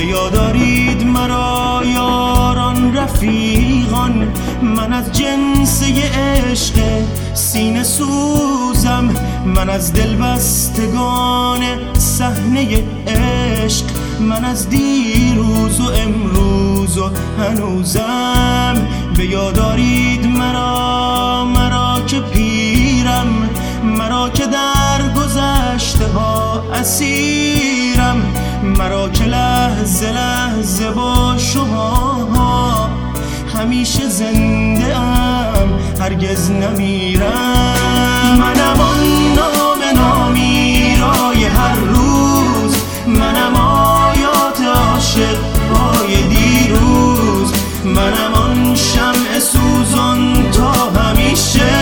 به یاد آرید مرا یاران رفیقان، من از جنسه عشق سینه سوزم، من از دلبستگان صحنه عشق، من از دیروز و امروز و هنوزم. به یاد آرید مرا که پیرم، مرا که در گذشته ها اسیرم، مرا که لحظه لحظه با شما همیشه زنده ام، هرگز نمیرم. منم آن نام نامیرای هر روز، منم آیات عاشق های دیروز، منم آن شمع سوزان تا همیشه،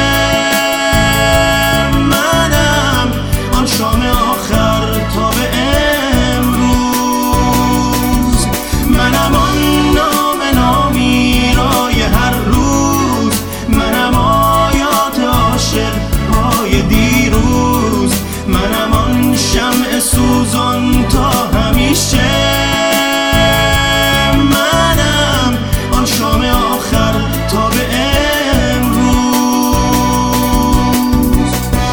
منم آن شام آخر تا به امروز، منم آن نام نامیرای هر روز، منم آیات عاشق های دیروز، منم آن شمع سوزان تا همیشه، منم آن شام آخر تا به امروز.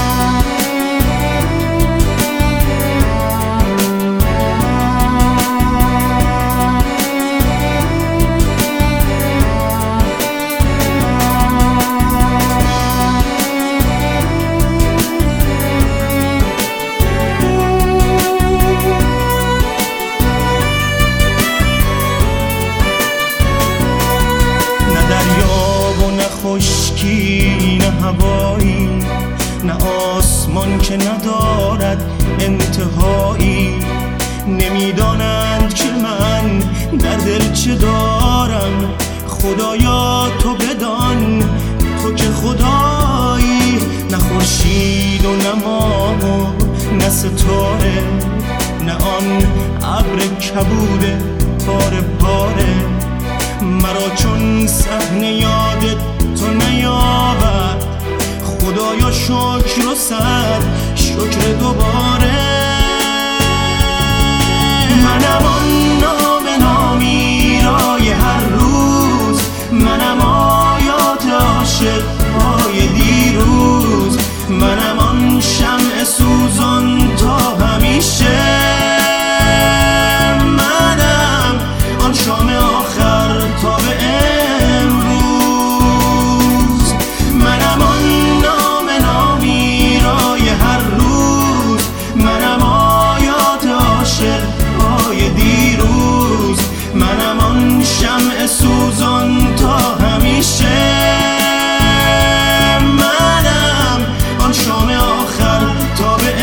خشکی نه هوایی، نه آسمان که ندارد انتهایی، نمیدانند که من در دل چه دارم. خدایا تو بدان، تو که خدایی، نه خورشید و نه ماه و نه ستاره، نه آن ابر کبود پاره پاره، مرا چون صحنه یادت تو نیاورد. خدایا شکر و صد شکر دوباره، منم آن نام نامیرای هر روز، منم آیات عاشق های دیروز، منم آن شمع سوزان تا همیشه، منم آن شام آخر تا به امروز، منم آن نام نامیرای هر روز، منم آیات عاشق های دیروز، منم آن شمع سوزان تا همیشه، منم آن شام آخر تا به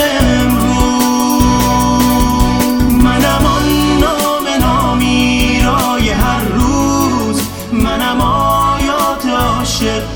امروز، منم آن نام نامیرای هر روز، منم آیات عاشق